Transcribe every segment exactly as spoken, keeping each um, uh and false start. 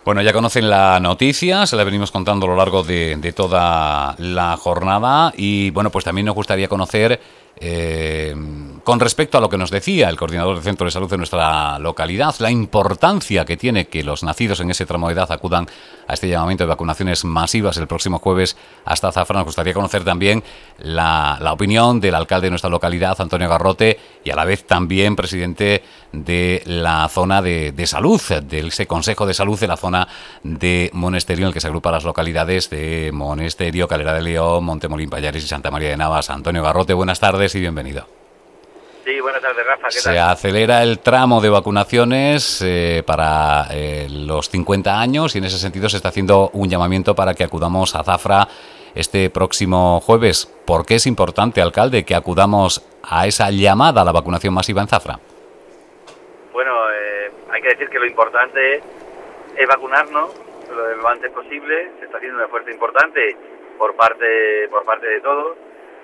Bueno, ya conocen la noticia, se la venimos contando a lo largo de, de toda la jornada y bueno, pues también nos gustaría conocer eh, con respecto a lo que nos decía el coordinador del Centro de Salud de nuestra localidad, la importancia que tiene que los nacidos en ese tramo de edad acudan a este llamamiento de vacunaciones masivas el próximo jueves hasta Zafra. Nos gustaría conocer también la, la opinión del alcalde de nuestra localidad, Antonio Garrote, y a la vez también presidente de la zona de, de salud, de ese Consejo de Salud de la zona de Monesterio, en el que se agrupan las localidades de Monesterio, Calera de León, Montemolín, Pallares y Santa María de Navas. Antonio Garrote, buenas tardes y bienvenido. Sí, buenas tardes, Rafa. ¿Qué Se tal? acelera el tramo de vacunaciones eh, para eh, los cincuenta años y en ese sentido se está haciendo un llamamiento para que acudamos a Zafra este próximo jueves. ¿Por qué es importante, alcalde, que acudamos a esa llamada a la vacunación masiva en Zafra? Bueno, eh, hay que decir que lo importante es vacunarnos lo, lo antes posible. Se está haciendo un esfuerzo importante por parte por parte de todos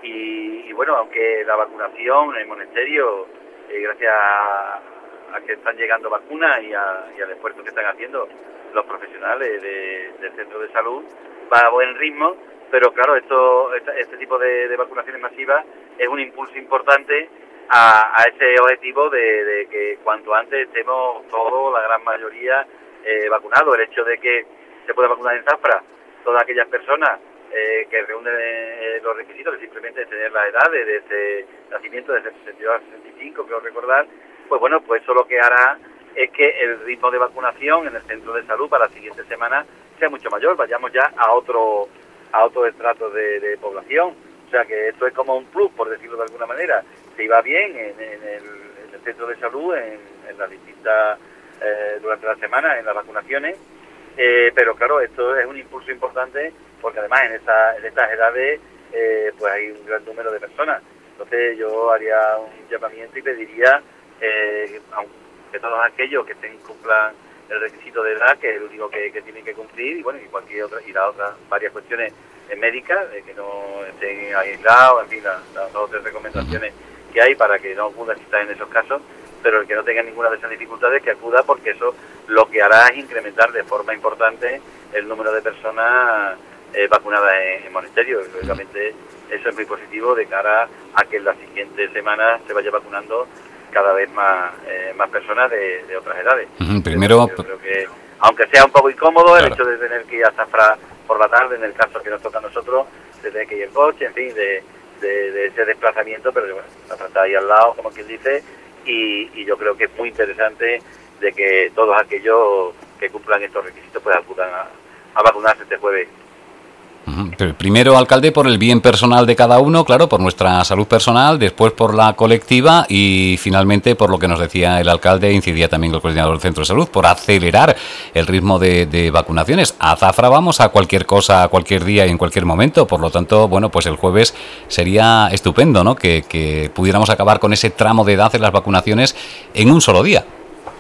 y, y bueno, aunque la vacunación en Monesterio, eh, gracias a, a que están llegando vacunas y, a, y al esfuerzo que están haciendo los profesionales de, del centro de salud, va a buen ritmo, pero claro, esto este, este tipo de, de vacunaciones masivas es un impulso importante a, a ese objetivo de, de que cuanto antes estemos todos, la gran mayoría, eh, vacunados. El hecho de que se pueda vacunar en Zafra todas aquellas personas eh, que reúnen eh, los requisitos de simplemente tener la edad de, de ese nacimiento, desde sesenta y dos a sesenta y cinco, creo recordar, pues bueno, pues eso lo que hará es que el ritmo de vacunación en el centro de salud para la siguiente semana sea mucho mayor, vayamos ya a otro a otro estrato de, de población. O sea que esto es como un plus, por decirlo de alguna manera. Se iba bien en, en, el, en el centro de salud, en, en las distintas, eh, durante la semana, en las vacunaciones, eh, pero claro, esto es un impulso importante porque además en, esa, en estas edades eh, pues hay un gran número de personas. Entonces yo haría un llamamiento y pediría eh, que todos aquellos que estén, cumplan el requisito de edad, que es el único que, que tienen que cumplir, y bueno, y cualquier otra, y las otras varias cuestiones médicas, de que no estén aislados, en fin, las, las otras recomendaciones que hay para que no acudan si están en esos casos, pero el que no tenga ninguna de esas dificultades que acuda, porque eso lo que hará es incrementar de forma importante el número de personas eh, vacunadas en, en Monesterio. Lógicamente eso es muy positivo de cara a que en las siguientes semanas se vaya vacunando cada vez más eh, más personas de, de otras edades. Uh-huh. Primero, yo creo que, aunque sea un poco incómodo, claro, el hecho de tener que ir a Zafra por la tarde, en el caso que nos toca a nosotros, de tener que ir en coche, en fin, de, de, de ese desplazamiento, pero bueno, Zafra está ahí al lado, como quien dice, y, y yo creo que es muy interesante de que todos aquellos que cumplan estos requisitos pues acudan a, a vacunarse este jueves. Pero primero, alcalde, por el bien personal de cada uno, claro, por nuestra salud personal, después por la colectiva y finalmente por lo que nos decía el alcalde, incidía también el coordinador del centro de salud, por acelerar el ritmo de, de vacunaciones. A Zafra vamos a cualquier cosa, a cualquier día y en cualquier momento, por lo tanto, bueno, pues el jueves sería estupendo, ¿no?, que, que pudiéramos acabar con ese tramo de edad en las vacunaciones en un solo día.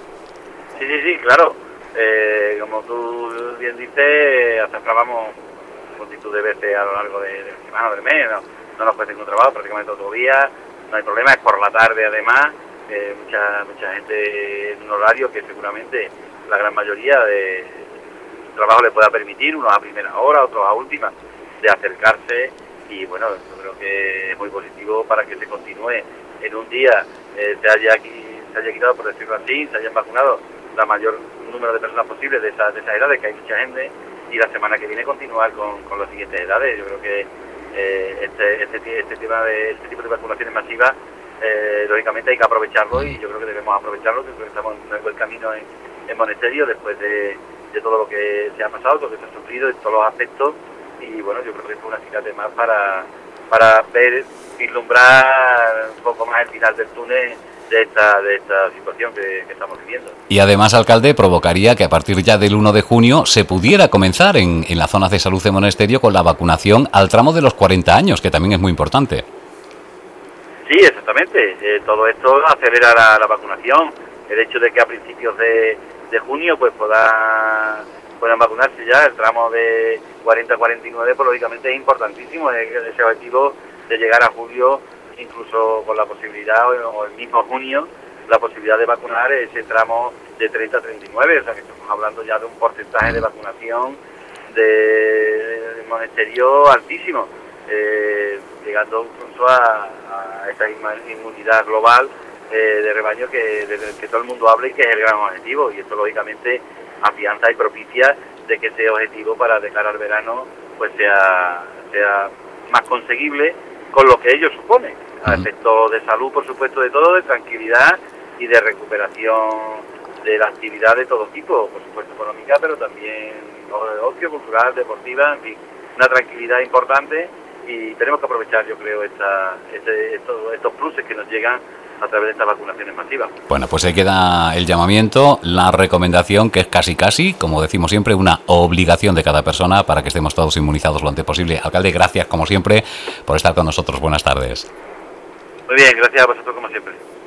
Sí, sí, sí, claro. Eh, como tú bien dices, a Zafra vamos multitud de veces a lo largo de, de la semana o del mes, no, no nos cuesta ningún trabajo, prácticamente todo día, no hay problema, es por la tarde además, eh, mucha mucha gente en un horario que seguramente la gran mayoría de su trabajo le pueda permitir, unos a primera hora, otros a última, de acercarse, y bueno, yo creo que es muy positivo para que se continúe en un día, eh, se haya aquí, se haya quitado, por decirlo así, se hayan vacunado la mayor número de personas posible de esas de esas edades, que hay mucha gente, y la semana que viene continuar con, con las siguientes edades. Yo creo que eh, este, este, este, tema de, este tipo de vacunaciones masivas, eh, lógicamente hay que aprovecharlo, y yo creo que debemos aprovecharlo, que creo que estamos en un buen camino en, en Monesterio después de, de todo lo que se ha pasado, todo lo que se ha sufrido, en todos los aspectos, y bueno, yo creo que es una acicate más para, para ver, vislumbrar un poco más el final del túnel de esta de esta situación que, que estamos viviendo. Y además, alcalde, provocaría que a partir ya del uno de junio se pudiera comenzar en, en las zonas de salud de Monesterio con la vacunación al tramo de los cuarenta años, que también es muy importante. Sí, exactamente. Eh, todo esto acelera la, la vacunación. El hecho de que a principios de, de junio pues puedan, puedan vacunarse ya el tramo de cuarenta a cuarenta y nueve, pues lógicamente es importantísimo. Es ese objetivo de llegar a julio, incluso con la posibilidad, o el mismo junio, la posibilidad de vacunar ese tramo de treinta a treinta y nueve, o sea que estamos hablando ya de un porcentaje de vacunación de, de Monesterio altísimo, eh, llegando incluso a, a esa inmunidad global eh, de rebaño que, de, de, que todo el mundo habla y que es el gran objetivo, y esto lógicamente afianza y propicia de que ese objetivo para de cara al verano pues sea, sea más conseguible con lo que ello supone, a efectos de salud, por supuesto, de todo, de tranquilidad y de recuperación de la actividad de todo tipo, por supuesto económica, pero también de ocio, cultural, deportiva, en fin, una tranquilidad importante, y tenemos que aprovechar, yo creo, esta, este, estos, estos pluses que nos llegan a través de estas vacunaciones masivas. Bueno, pues ahí queda el llamamiento, la recomendación, que es casi casi, como decimos siempre, una obligación de cada persona para que estemos todos inmunizados lo antes posible. Alcalde, gracias como siempre por estar con nosotros. Buenas tardes. Muy bien, gracias a vosotros como siempre.